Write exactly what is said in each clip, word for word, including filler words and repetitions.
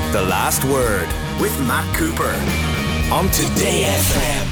The Last Word with Matt Cooper on Today F M.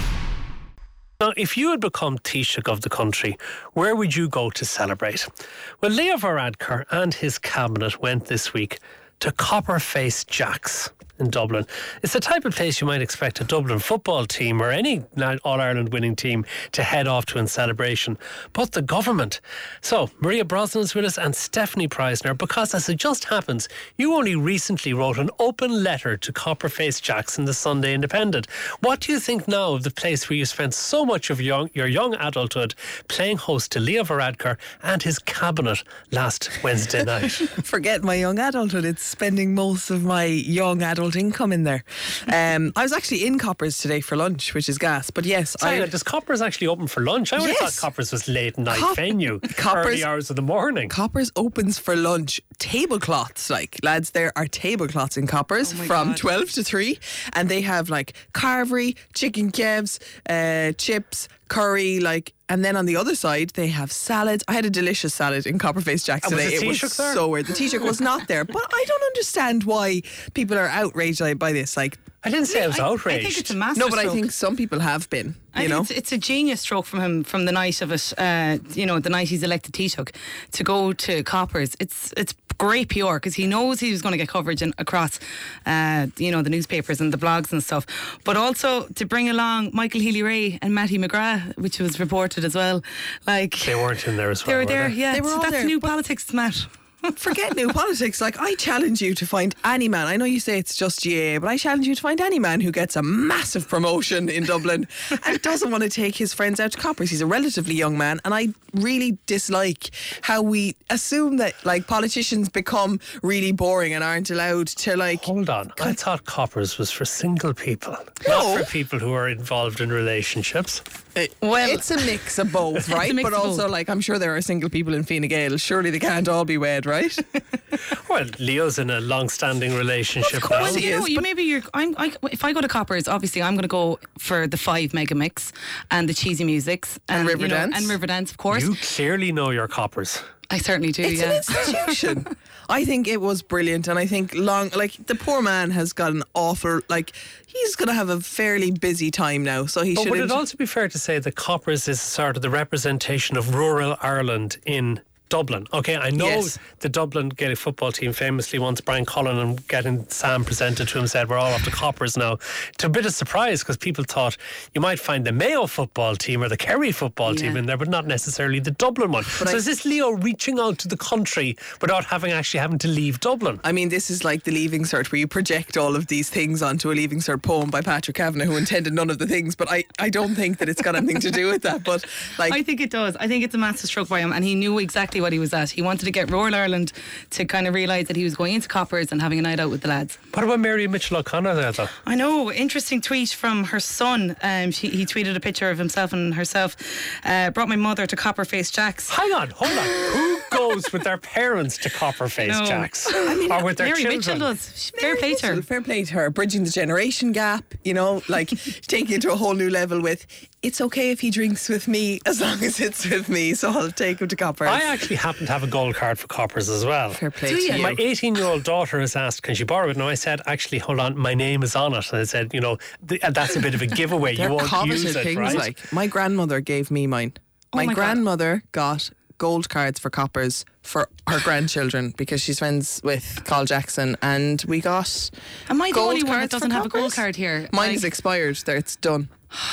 Now, if you had become Taoiseach of the country, where would you go to celebrate? Well, Leo Varadkar and his cabinet went this week to Copperface Jacks in Dublin. It's the type of place you might expect a Dublin football team or any All-Ireland winning team to head off to in celebration. But the government. So, Maria Brosnan is with us and Stephanie Preisner, because as it just happens, you only recently wrote an open letter to Copperface Jacks in the Sunday Independent. What do you think now of the place where you spent so much of your young, your young adulthood playing host to Leo Varadkar and his cabinet last Wednesday night? Forget my young adulthood. It's spending most of my young adult income in there. Um, I was actually in Coppers today for lunch, which is gas. But yes, Sorry, I. does Coppers actually open for lunch? I would Yes. have thought Coppers was late night Cop- venue, Coppers- early hours of the morning. Coppers opens for lunch. Tablecloths, like lads, there are tablecloths in Coppers Oh my from God. twelve to three, and they have like carvery, chicken kebs, uh, chips, curry, like. And then on the other side, they have salads. I had a delicious salad in Copperface Jacks And was today. the It was Taoiseach there? so weird. The Taoiseach was not there, but I don't understand why people are outraged by this. Like, I didn't say I was I, outraged. I think it's a master no, but I stroke. think some people have been. I You think know, it's, it's a genius stroke from him from the night of it, uh, you know, the night he's elected Taoiseach, to go to Coppers. It's it's great P R because he knows he was going to get coverage in, across, uh, you know, the newspapers and the blogs and stuff. But also to bring along Michael Healy-Rae and Matty McGrath, which was reported as well. Like They weren't in there as well. they were were there, they? yeah. They were so all that's there, new politics, Matt. forget new politics. Like, I challenge you to find any man. I know you say it's just G A A, but I challenge you to find any man who gets a massive promotion in Dublin and doesn't want to take his friends out to Coppers. He's a relatively young man, and I really dislike how we assume that like politicians become really boring and aren't allowed to like. Hold on. I thought Coppers was for single people, No. not for people who are involved in relationships. Well, It's a mix of both, right? mix But of also, both. like, I'm sure there are single people in Fine Gael. Surely they can't all be wed, right? Well, Leo's in a long-standing relationship Of now. course Well, he you know, is, you but- maybe you're. I'm. I, if I go to Coppers, obviously I'm going to go for the five mega mix and the cheesy musics And you know, Riverdance. and Riverdance, of course. You clearly know your Coppers. I certainly do. It's yeah. an institution. I think it was brilliant, and I think long, like the poor man has got an awful, like he's going to have a fairly busy time now. So he But should. would it also be fair to say that Coppers is sort of the representation of rural Ireland in Dublin? Okay, I know Yes. the Dublin Gaelic football team famously, once Brian Cullen and getting Sam presented to him, said we're all off to Coppers now. To a bit of surprise, because people thought you might find the Mayo football team or the Kerry football team Yeah. in there, but not necessarily the Dublin one. But so I- is this Leo reaching out to the country without having actually having to leave Dublin? I mean, this is like the Leaving Cert, where you project all of these things onto a Leaving Cert poem by Patrick Kavanagh, who intended none of the things. But I, I don't think that it's got anything to do with that. But like, I think it does. I think it's a massive stroke by him, and he knew exactly what he was at. He wanted to get rural Ireland to kind of realise that he was going into Coppers and having a night out with the lads. What about Mary Mitchell O'Connor there, though? I know, interesting tweet from her son. Um, she, he tweeted a picture of himself and herself. Uh, brought my mother to Copperface Jacks. Hang on, hold on. Who goes with their parents to Copperface No. Jacks? or with their Mary children? Mitchell does. She- Fair Mary play to her. Mitchell, fair play to her, bridging the generation gap. You know, like taking it to a whole new level with. It's okay if he drinks with me as long as it's with me. So I'll take him to Coppers. I actually happen to have a gold card for Coppers as well. Fair play Do to you? you. My eighteen-year-old daughter has asked, can she borrow it? And I said, actually, hold on, my name is on it. And I said, you know, th- that's a bit of a giveaway. They're You won't coveted use it, things. right? Like my grandmother gave me mine. Oh my, my God. grandmother got gold cards for Coppers for her grandchildren because she's friends with Carl Jackson, and we got. Am I the gold only one that cards for doesn't have a gold Coppers? card here? Mine Like- is expired. There, it's done.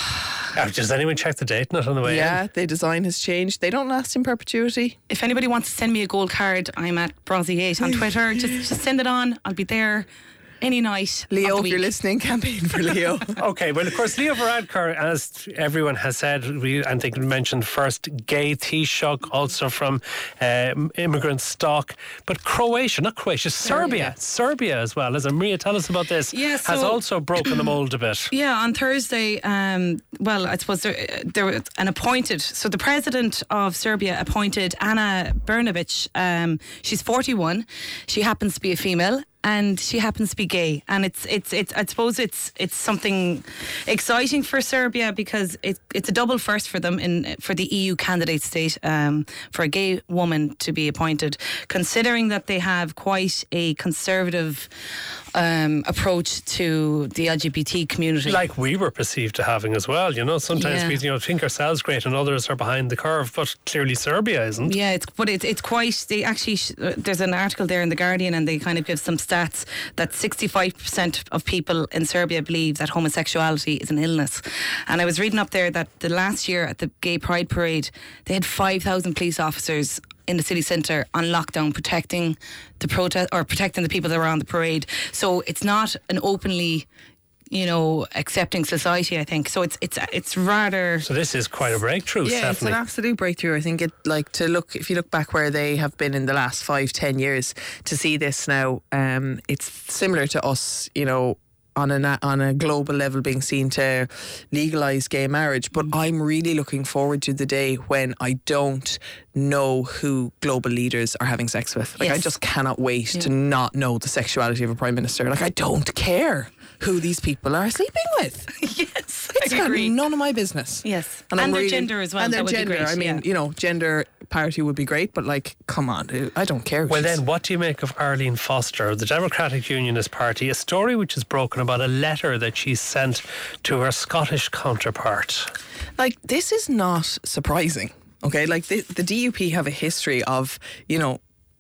Uh, does anyone check the date not on the way Yeah, in? the design has changed. They don't last in perpetuity. If anybody wants to send me a gold card, I'm at Brozzy eight on Twitter. just, just send it on. I'll be there any night. Leo, of the if you're week. listening, campaign for Leo. Okay, well, of course, Leo Varadkar, as everyone has said, we I think we mentioned first gay Taoiseach, also from uh, immigrant stock, but Croatia, not Croatia, Serbia, Serbia as well. As Maria, tell us about this. Yeah, has so- also broken the mould a bit. Yeah, on Thursday, um, well, I suppose there, there was an appointed, so the president of Serbia appointed Ana Brnabic. Um, she's forty-one. She happens to be a female. And she happens to be gay, and it's it's it's. I suppose it's it's something exciting for Serbia because it, it's a double first for them in for the E U candidate state um, for a gay woman to be appointed, considering that they have quite a conservative um, approach to the L G B T community. Like we were perceived to having as well, you know. Sometimes Yeah. we you know think ourselves great and others are behind the curve, but clearly Serbia isn't. Yeah, it's but it's it's quite. They actually sh- uh, there's an article there in the Guardian, and they kind of give some stats that sixty-five percent of people in Serbia believe that homosexuality is an illness. And I was reading up there that the last year at the Gay Pride Parade, they had five thousand police officers in the city centre on lockdown, protecting the protest or protecting the people that were on the parade. So it's not an openly, you know, accepting society, I think. So it's it's it's rather. So this is quite a breakthrough, Yeah, Stephanie. it's an absolute breakthrough. I think it like to look if you look back where they have been in the last five, ten years to see this now. Um, it's similar to us, you know. On a na- on a global level, being seen to legalise gay marriage, but I'm really looking forward to the day when I don't know who global leaders are having sex with. Like I Yes. just cannot wait to not know the sexuality of a prime minister. Like I don't care who these people are sleeping with. Yes, It's I got agree. none of my business. Yes, I'm and their gender as well. And their that would gender. be great. I mean, yeah. you know, gender parity would be great, but like, come on, I don't care. Well, She's- then, what do you make of Arlene Foster of the Democratic Unionist Party? A story which is broken about a letter that she sent to her Scottish counterpart. like, this is not surprising. Okay, like the, the D U P have a history of, you know,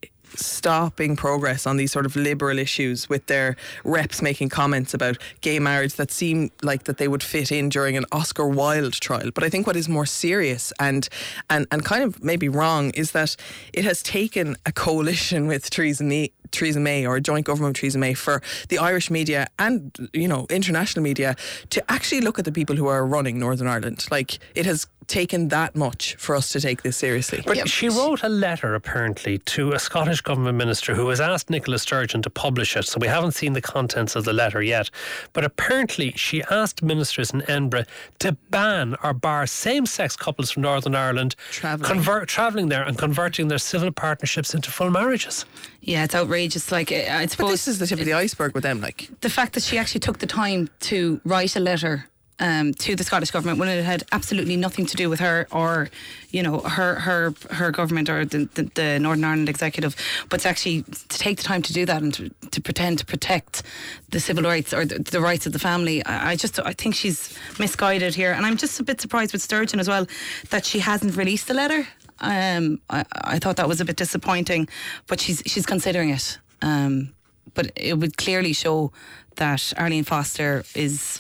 stopping progress on these sort of liberal issues with their reps making comments about gay marriage that seem like that they would fit in during an Oscar Wilde trial. But I think what is more serious and and, and kind of maybe wrong is that it has taken a coalition with Theresa May, Theresa May or a joint government with Theresa May for the Irish media and, you know, international media to actually look at the people who are running Northern Ireland. Like, it has taken that much for us to take this seriously. But she wrote a letter, apparently, to a Scottish government minister who has asked Nicola Sturgeon to publish it. So we haven't seen the contents of the letter yet. But apparently she asked ministers in Edinburgh to ban or bar same-sex couples from Northern Ireland Travelling. convert, travelling there and converting their civil partnerships into full marriages. Yeah, it's outrageous. Like, I I But suppose this is the tip of the iceberg with them, like. the fact that she actually took the time to write a letter um, to the Scottish government when it had absolutely nothing to do with her or, you know, her her her government or the, the, the Northern Ireland executive, but to actually to take the time to do that and to, to pretend to protect the civil rights or the, the rights of the family. I, I just I think she's misguided here, and I'm just a bit surprised with Sturgeon as well that she hasn't released the letter. Um, I, I thought that was a bit disappointing, but she's she's considering it. Um, but it would clearly show that Arlene Foster is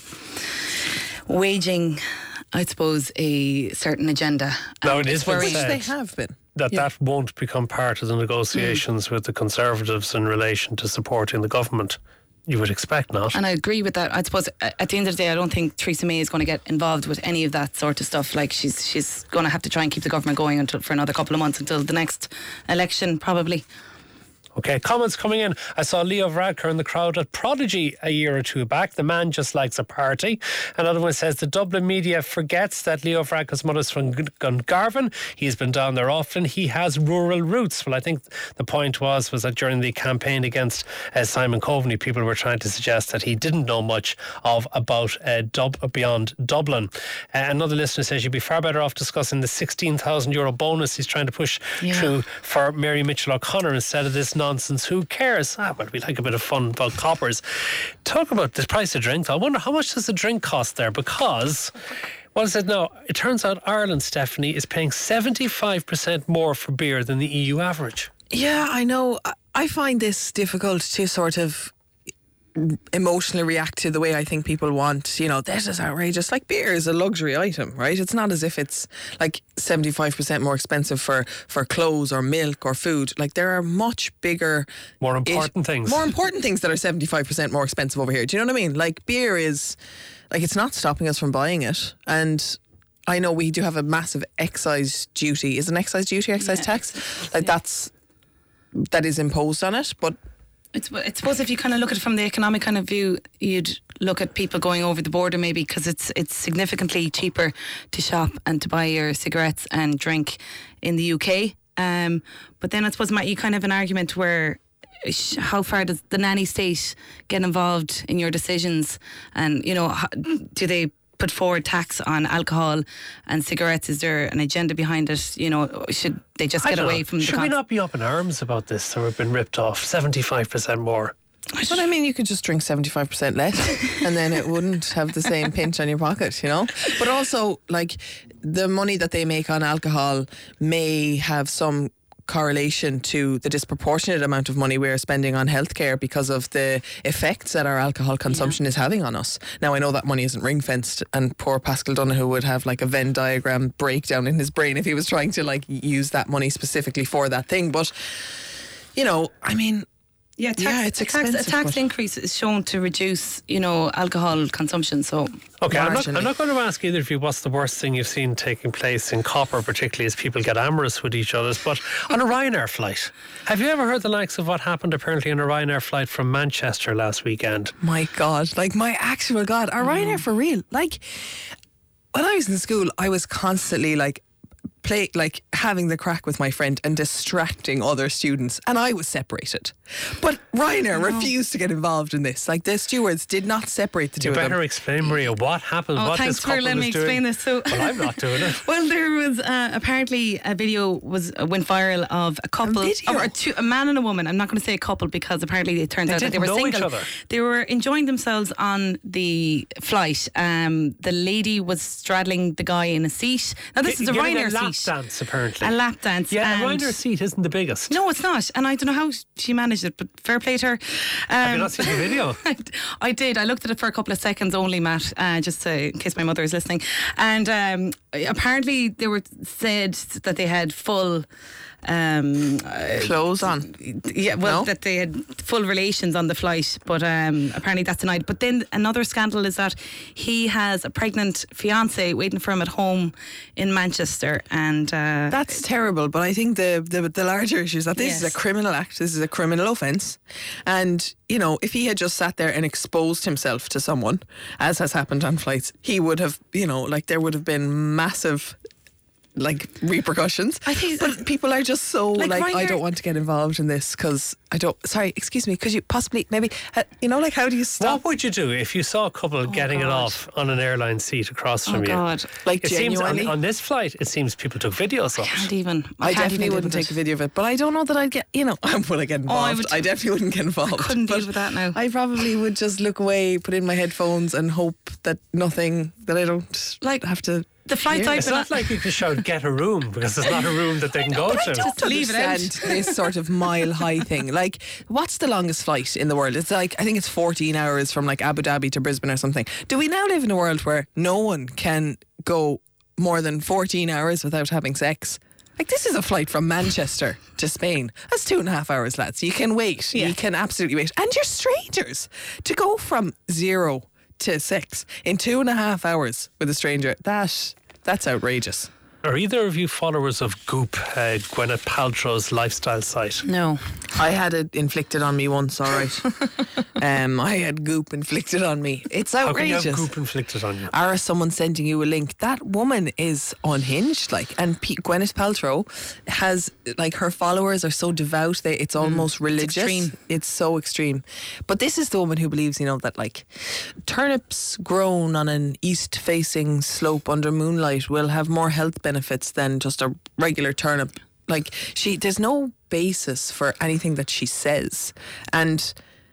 waging, I suppose, a certain agenda. Now, And it it's is been worrying. Which said they have been. that Yeah. that won't become part of the negotiations with the Conservatives in relation to supporting the government. You would expect not. And I agree with that. I suppose uh, at the end of the day, I don't think Theresa May is going to get involved with any of that sort of stuff. Like she's she's going to have to try and keep the government going until for another couple of months until the next election, probably. Okay, comments coming in. I saw Leo Varadkar in the crowd at Prodigy a year or two back. The man just likes a party. Another one says the Dublin media forgets that Leo Varadkar's mother's from Gungarvan. He's been down there often. He has rural roots. Well, I think the point was was that during the campaign against uh, Simon Coveney, people were trying to suggest that he didn't know much of about uh, Dub- beyond Dublin. Uh, another listener says you'd be far better off discussing the sixteen thousand euro bonus he's trying to push Yeah. through for Mary Mitchell O'Connor instead of this nonsense. Who cares? Ah, well, we like a bit of fun about coppers. Talk about the price of drink. I wonder how much does a drink cost there? Because, what is it now? It turns out Ireland, Stephanie, is paying seventy-five percent more for beer than the E U average. Yeah, I know. I- I find this difficult to sort of emotionally react to the way I think people want, you know, this is outrageous. Like, beer is a luxury item, right? It's not as if it's like seventy-five percent more expensive for, for clothes or milk or food. Like, there are much bigger... More important things. More important things that are seventy-five percent more expensive over here. Do you know what I mean? Like, beer is... Like, it's not stopping us from buying it. And I know we do have a massive excise duty. Is it an excise duty, excise Yeah, tax? excise, Like, yeah. that's... That is imposed on it, but... It's, I suppose if you kind of look at it from the economic kind of view, you'd look at people going over the border maybe because it's it's significantly cheaper to shop and to buy your cigarettes and drink in the U K. Um, but then I suppose, Matt, you kind of have an argument where sh- how far does the nanny state get involved in your decisions, and you know, how, do they put forward tax on alcohol and cigarettes? Is there an agenda behind it? You know, should they just I get don't away know. from the Should we con- not be up in arms about this? So we've been ripped off seventy-five percent more. But I mean, you could just drink seventy-five percent less and then it wouldn't have the same pinch on your pocket, you know? But also, like, the money that they make on alcohol may have some correlation to the disproportionate amount of money we're spending on healthcare because of the effects that our alcohol consumption yeah. is having on us. Now, I know that money isn't ring fenced, and poor Pascal Donoghue would have like a Venn diagram breakdown in his brain if he was trying to like use that money specifically for that thing. But, you know, I mean, Yeah, tax, yeah, it's expensive. A tax, a tax increase is shown to reduce, you know, alcohol consumption. So, okay, I'm not, I'm not going to ask either of you what's the worst thing you've seen taking place in Copper, particularly as people get amorous with each other. But on a Ryanair flight, have you ever heard the likes of what happened apparently on a Ryanair flight from Manchester last weekend? My God, like my actual God, are mm. Ryanair for real? Like, when I was in school, I was constantly like, play like having the crack with my friend and distracting other students, and I was separated. But Ryanair no. refused to get involved in this. Like, the stewards did not separate the two you of them. You better explain, Maria, what happened, oh, what thanks this couple for letting me was explain doing. this. So, well, I'm not doing it. Well, there was uh, apparently a video was uh, went viral of a couple, a, or a, two, a man and a woman. I'm not going to say a couple because apparently it turns they out that they were know single. Each other. They were enjoying themselves on the flight. Um, the lady was straddling the guy in a seat. Now this G- is a Ryanair a lap seat. dance, apparently. A lap dance. Yeah, a and Ryanair seat isn't the biggest. No, it's not. And I don't know how she managed it, but fair play to her. Um, Have you not seen the video? I, I did. I looked at it for a couple of seconds only, Matt, uh, just to, in case my mother is listening. And um, apparently they were said that they had full... Um, clothes on. Yeah, well, no? that they had full relations on the flight, but um, apparently that's denied. But then another scandal is that he has a pregnant fiance waiting for him at home in Manchester, and uh, that's terrible. But I think the, the the larger issue is that this yes. is a criminal act. This is a criminal offence, and you know, if he had just sat there and exposed himself to someone, as has happened on flights, he would have, you know, like there would have been massive, like, repercussions. I think, but people are just so like, like, Ryanair, I don't want to get involved in this because I don't. Sorry, excuse me. Could you possibly maybe, uh, you know, like, how do you stop? What would you do if you saw a couple oh getting God. it off on an airline seat across oh from you? God. Like, it genuinely, seems on, on this flight, it seems people took videos of I can't it. even. I, I can't definitely even wouldn't live take with a video of it, but I don't know that I'd get, you know, would I get involved? Oh, I would- I definitely wouldn't get involved. I couldn't but deal with that now. I probably would just look away, put in my headphones, and hope that nothing, that I don't Like, have to. The flights Yeah. I've It's been not like you can shout, get a room, because there's not a room that they can go But I to. don't leave it out. understand this sort of mile high thing. Like, what's the longest flight in the world? It's like, I think it's fourteen hours from like Abu Dhabi to Brisbane or something. Do we now live in a world where no one can go more than fourteen hours without having sex? Like, this is a flight from Manchester to Spain. That's two and a half hours, lads. You can wait. Yeah. You can absolutely wait. And you're strangers. To go from zero to six in two and a half hours with a stranger, that that's outrageous. Are either of you followers of Goop, uh, Gwyneth Paltrow's lifestyle site? No. I had it inflicted on me once, all right. um, I had Goop inflicted on me. It's How can you outrageous. have Goop inflicted on you? Or someone sending you a link. That woman is unhinged, like, and P- Gwyneth Paltrow has, like, her followers are so devout that it's almost religious. extreme. It's so extreme. But this is the woman who believes, you know, that like turnips grown on an east-facing slope under moonlight will have more health benefits than just a regular turnip. Like, she, there's no basis for anything that she says, and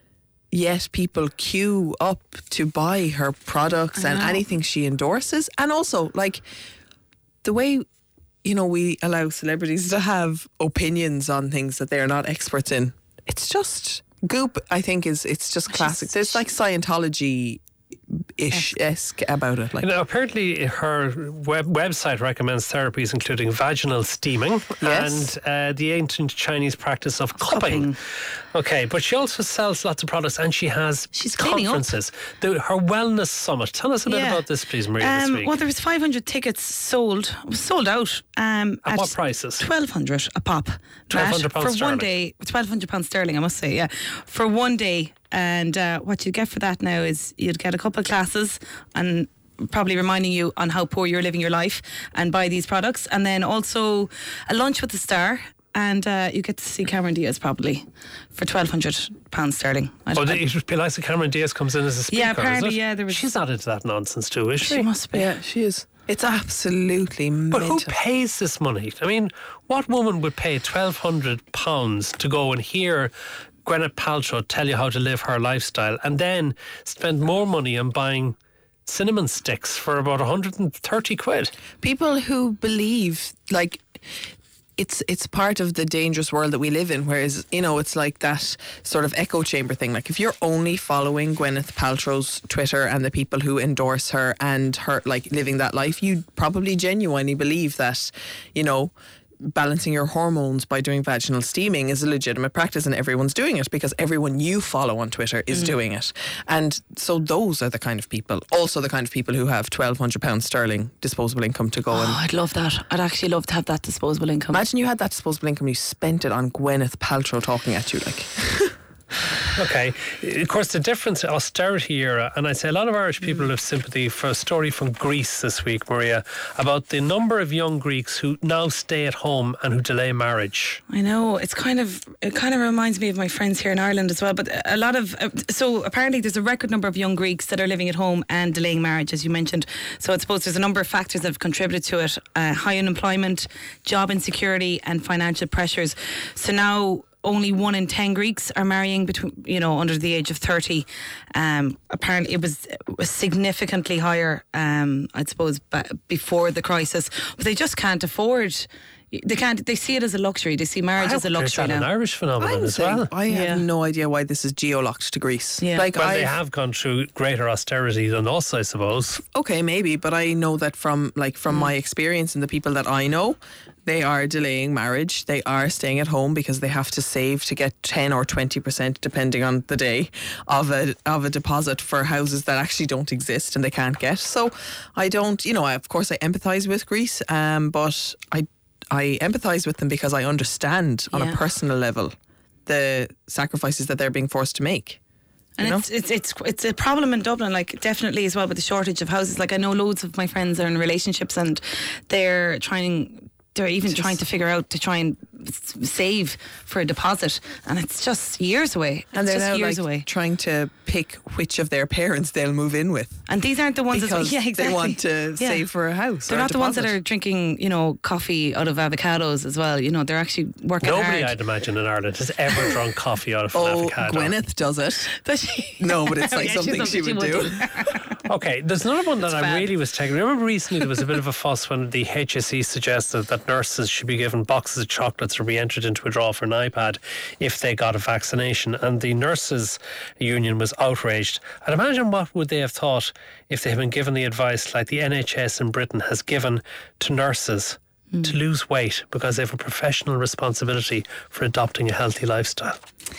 yet people queue up to buy her products and anything she endorses. And also, like, the way, you know, we allow celebrities to have opinions on things that they're not experts in, it's just Goop, I think, is it's just classic. There's like Scientology ish esque about it. Like, You know, apparently her web- website recommends therapies including vaginal steaming Yes. and uh, the ancient Chinese practice of cupping. Okay, but she also sells lots of products and she has She's cleaning up. conferences. The, her wellness summit. Tell us a bit Yeah. about this, please, Maria, this Um, week. well, there was five hundred tickets sold, it was sold out. Um, At what prices? twelve hundred a pop. twelve hundred Matt, pounds for one sterling. day. twelve hundred pounds sterling, I must say. Yeah, for one day. And uh, what you get for that now is you'd get a couple of classes and probably reminding you on how poor you're living your life and buy these products, and then also a lunch with the star. And uh, you get to see Cameron Diaz probably for twelve hundred pounds sterling. I Oh, don't- the, Eliza Cameron Diaz comes in as a speaker. Yeah, is apparently, it? yeah, there was- She's not into that nonsense too, is she? she must be. yeah, she is. It's absolutely But mental. who pays this money? I mean, what woman would pay twelve hundred pounds to go and hear Gwyneth Paltrow tell you how to live her lifestyle and then spend more money on buying cinnamon sticks for about one hundred thirty quid. People who believe, like, it's it's part of the dangerous world that we live in, whereas, you know, it's like that sort of echo chamber thing. Like, if you're only following Gwyneth Paltrow's Twitter and the people who endorse her and her, like, living that life, you probably genuinely believe that, you know, balancing your hormones by doing vaginal steaming is a legitimate practice and everyone's doing it because everyone you follow on Twitter is mm. doing it. And so those are the kind of people, also the kind of people who have twelve hundred pounds sterling disposable income to go. Oh, and I'd love that. I'd actually love to have that disposable income. Imagine you had that disposable income, you spent it on Gwyneth Paltrow talking at you like... Okay, of course the difference, austerity era, and I'd say a lot of Irish people have sympathy for a story from Greece this week, Maria, about the number of young Greeks who now stay at home and who delay marriage. I know, it's kind of, it kind of reminds me of my friends here in Ireland as well, but a lot of, uh, so apparently there's a record number of young Greeks that are living at home and delaying marriage, as you mentioned. So I suppose there's a number of factors that have contributed to it, uh, high unemployment, job insecurity and financial pressures. So now only one in ten Greeks are marrying between, you know, under the age of thirty. Um, apparently, it was, it was significantly higher, um, I suppose, b- before the crisis. But they just can't afford. They can't. They see it as a luxury. They see marriage I as a luxury is that now. an Irish phenomenon I'm as saying, well. I have Yeah. no idea why this is geo-locked to Greece. Yeah. Like, Well, I've- they have gone through greater austerity than us, I suppose. Okay, maybe, but I know that from like from my experience and the people that I know, they are delaying marriage. They are staying at home because they have to save to get ten or twenty percent, depending on the day, of a of a deposit for houses that actually don't exist and they can't get. So I don't, you know, I, of course I empathise with Greece, um, but I I empathise with them because I understand on Yeah. a personal level the sacrifices that they're being forced to make. And You know? it's, it's it's it's a problem in Dublin, like definitely as well with the shortage of houses. Like I know loads of my friends are in relationships and they're trying, they're even Just- trying to figure out to try and s- save for a deposit, and it's just years away. It's And they're just now years like away. trying to pick which of their parents they'll move in with. And these aren't the ones Because that, yeah, exactly. they want to Yeah. save for a house. They're or a not the ones that deposit. are drinking, you know, coffee out of avocados as well. You know, they're actually working Nobody, hard. I'd imagine, in Ireland has ever drunk coffee out of an Oh, avocado. Gwyneth does it. Does she? No, but it's like Yeah, she's something she would do. Okay, there's another one that I bad. really was taking. Remember recently there was a bit of a fuss when the H S E suggested that nurses should be given boxes of chocolates or be entered into a draw for an iPad if they got a vaccination, and the nurses union was outraged. I'd imagine what would they have thought if they had been given the advice like the N H S in Britain has given to nurses Mm. to lose weight because they have a professional responsibility for adopting a healthy lifestyle.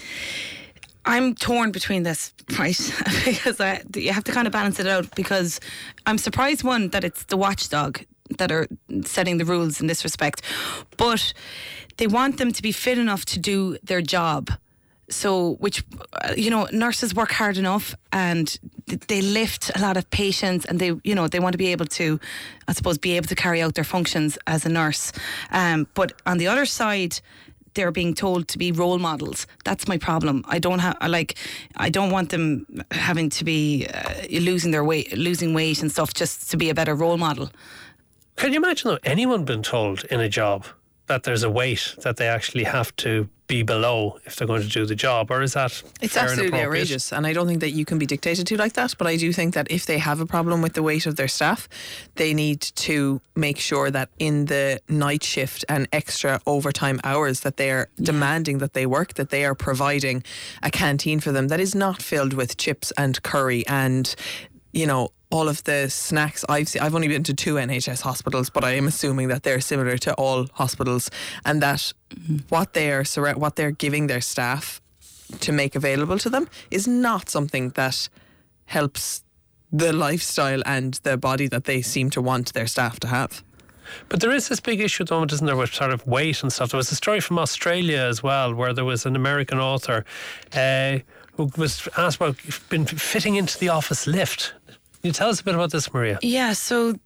I'm torn between this, right? Because I, you have to kind of balance it out, because I'm surprised, one, that it's the watchdog that are setting the rules in this respect, but they want them to be fit enough to do their job. So, which, uh, you know, nurses work hard enough and th- they lift a lot of patients, and they, you know, they want to be able to, I suppose, be able to carry out their functions as a nurse. Um, but on the other side, they're being told to be role models. That's my problem. I don't have, like, I don't want them having to be uh, losing their weight, losing weight and stuff just to be a better role model. Can you imagine though anyone being told in a job that there's a weight that they actually have to be below if they're going to do the job, or is that It's fair and absolutely appropriate? outrageous, and I don't think that you can be dictated to like that, but I do think that if they have a problem with the weight of their staff, they need to make sure that in the night shift and extra overtime hours that they are demanding that they work, that they are providing a canteen for them that is not filled with chips and curry and, you know, all of the snacks I've seen. I've only been to two N H S hospitals, but I am assuming that they're similar to all hospitals, and that what they are surra- what they're giving their staff to make available to them is not something that helps the lifestyle and the body that they seem to want their staff to have. But there is this big issue at the moment, isn't there, with sort of weight and stuff. There was a story from Australia as well, where there was an American author uh, who was asked about been fitting into the office lift. Can you tell us a bit about this, Maria? Yeah, so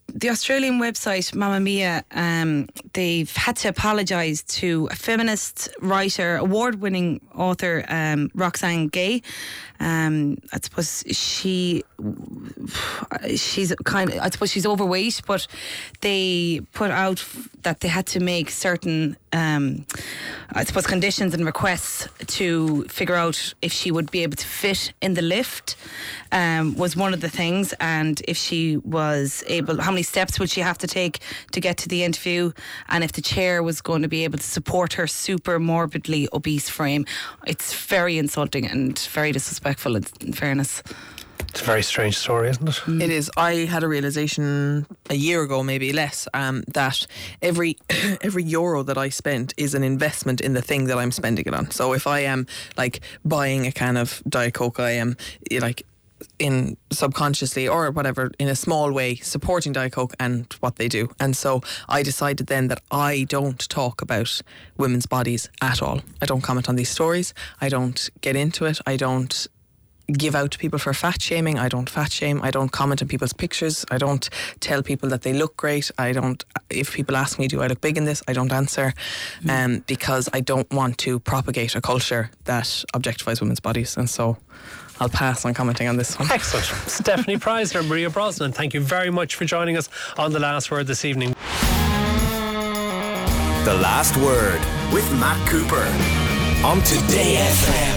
the Australian website Mamma Mia, um, they've had to apologise to a feminist writer, award-winning author, um, Roxane Gay. Um, I suppose she she's kind of I suppose she's overweight, but they put out that they had to make certain um, I suppose conditions and requests to figure out if she would be able to fit in the lift. Um, was one of the things, and if she was able, how many steps would she have to take to get to the interview, and if the chair was going to be able to support her super morbidly obese frame. It's very insulting and very disrespectful, in fairness. It's a very strange story, isn't it? Mm. It is. I had a realisation a year ago, maybe less, um, that every every euro that I spent is an investment in the thing that I'm spending it on. So if I am like buying a can of Diet Coke, I am like in subconsciously or whatever in a small way supporting Diet Coke and what they do. And so I decided then that I don't talk about women's bodies at all. I don't comment on these stories. I don't get into it. I don't give out to people for fat shaming. I don't fat shame. I don't comment on people's pictures. I don't tell people that they look great. I don't, if people ask me, do I look big in this? I don't answer mm. um, because I don't want to propagate a culture that objectifies women's bodies. And so I'll pass on commenting on this one. Excellent. Stephanie Preisner and Maria Brosnan, thank you very much for joining us on The Last Word this evening. The Last Word with Matt Cooper on Today F M.